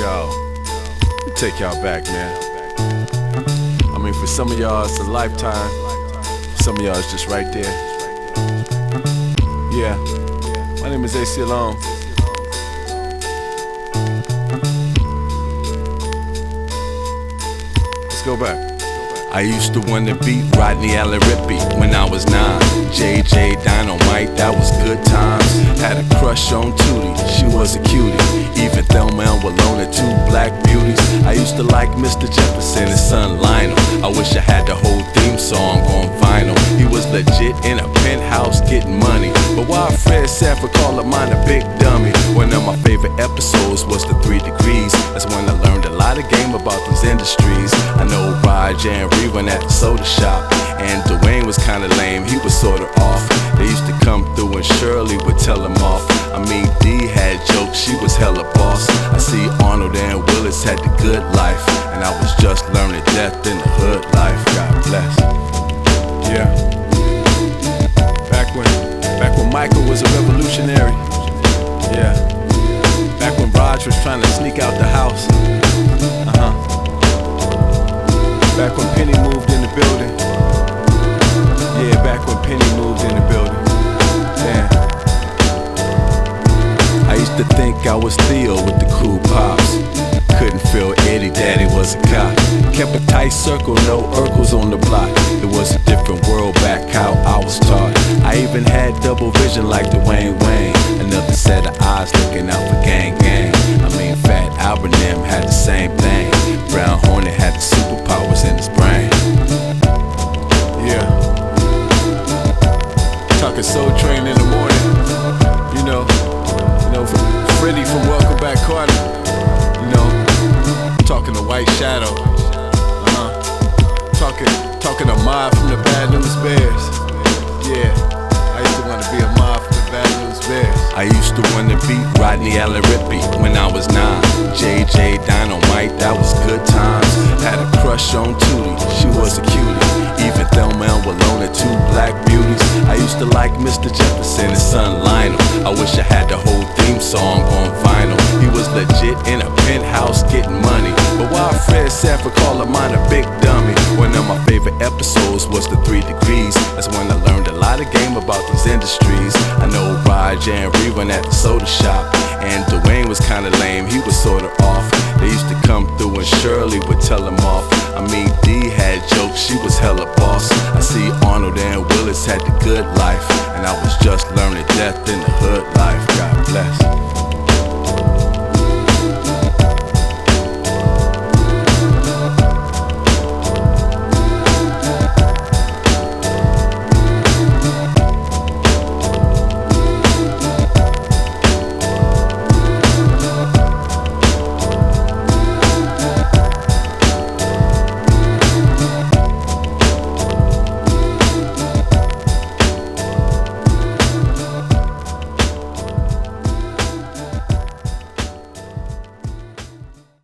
Yo, take y'all back, man. I mean, for some of y'all it's a lifetime, some of y'all it's just right there. Yeah, my name is AC Alone. Let's go back. I used to wanna beat Rodney Allen Rippey when I was 9. JJ Dynamite, that was good times. Had a crush on Tootie, she was a cutie. Even Thelma and Willona, two black beauties. I used to like Mr. Jefferson and son Lionel. I wish I had the whole theme song on vinyl. He was legit in a penthouse getting money. But while Fred Sanford called mine a big dummy, one of my favorite episodes was the 3 Degrees. That's when I learned a lot of game about these industries. I know Roger and Rerun at the soda shop, and Dwayne was kinda lame, he was sorta off. They used to come through and Shirley would tell him off. I mean, Dee had jokes, she was hella boss. I see Arnold and Willis had the good life, and I was just learning death in the hood life. God bless. Yeah. Back when Michael was a revolutionary. Yeah. Back when Raj was trying to sneak out the house. Back when Penny moved in the building. Yeah, back when Penny moved in the building. Damn. I used to think I was Theo with the cool pops. Couldn't feel Eddie, Daddy was a cop. Kept a tight circle, no Urkels on the block. It was a different world back how I was taught. I even had double vision like Dwayne Wayne. Another set of eyes looking out for gang gang. I mean, Fat Albert and them had the same thing. Brown Hornet had the superpowers in his brain. Yeah. Talking Soul Train in the morning. You know, Freddie from Welcome Back Carter. You know, talking to White Shadow. Talking a mob from the Bad News Bears. Yeah, I used to want to be a mob from the Bad News Bears. I used to want to beat Rodney Allen Rippey when I was 9. JJ Dynamite, that was good times. Had a crush on Tootie, she was a cutie. Even Thelma and Willona, two black beauties. I used to like Mr. Jefferson and son Lionel. I wish I had the whole theme song on vinyl. He was legit in a penthouse getting money. But while Fred Sanford called mine a big dummy, one of my favorite episodes was the 3 Degrees. That's when I learned a lot of game about these industries. I know Roger and Rerun at the soda shop, and Dwayne was kinda lame, he was sorta off. They used to come through and Shirley would tell him off. I mean, Dee had jokes, she was hella boss. I see Arnold and Willis had the good life, and I was just learning death in the hood life. God bless.